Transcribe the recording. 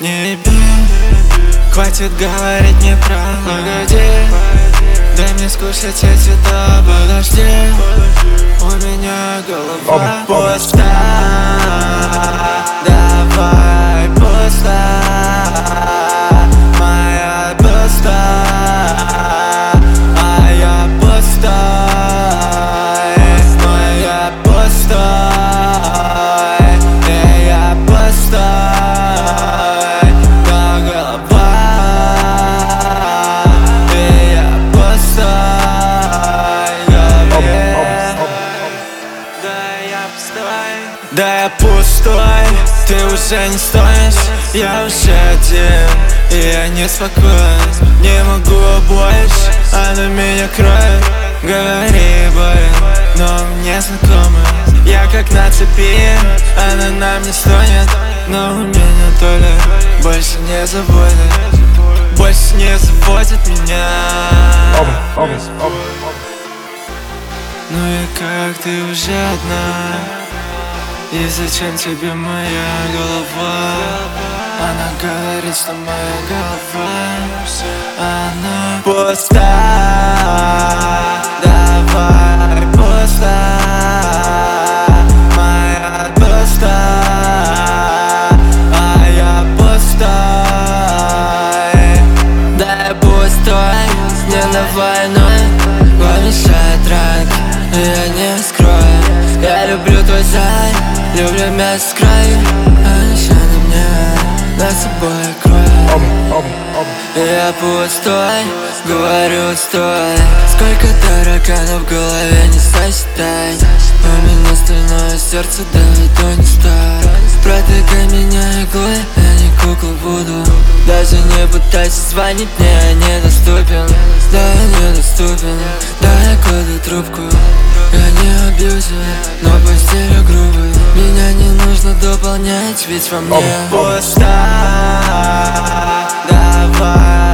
Не бей, хватит говорить неправду. Погоди, дай мне скушать эти цвета. Подожди, у меня голова пуста. Давай пуста, моя пуста, а я пустой, моя пустой, и я пустой, но голова, и я пустой, да я пустой, ты уже не стоишь, я уже один, и я не спокоен, не могу больше, она меня кроет. Говори, болен, но мне знакомо, я как на цепи, она на мне стонет, но у меня доля больше не заводит, больше не заводит меня. Ну и как ты уже одна? И зачем тебе моя голова? Она говорит, что моя голова, она пуста. Давай пуста, моя пуста, а я пустой. Да я пустой, не на войной, помешает ранки, я не скрою. Я люблю твой зай, люблю мясо с краю, а еще на мне над собой кровь. Я пустой, говорю стой. Сколько тараканов в голове не сосчитай. У меня стальное сердце, да это не сталь. Протыкай меня иглой, я не кукла буду. Даже не пытайся звонить, мне я недоступен. Да, я недоступен, да, я кладу трубку. Я не абьюзер, но постель грубый. Меня не нужно дополнять, ведь во мне пуста. Давай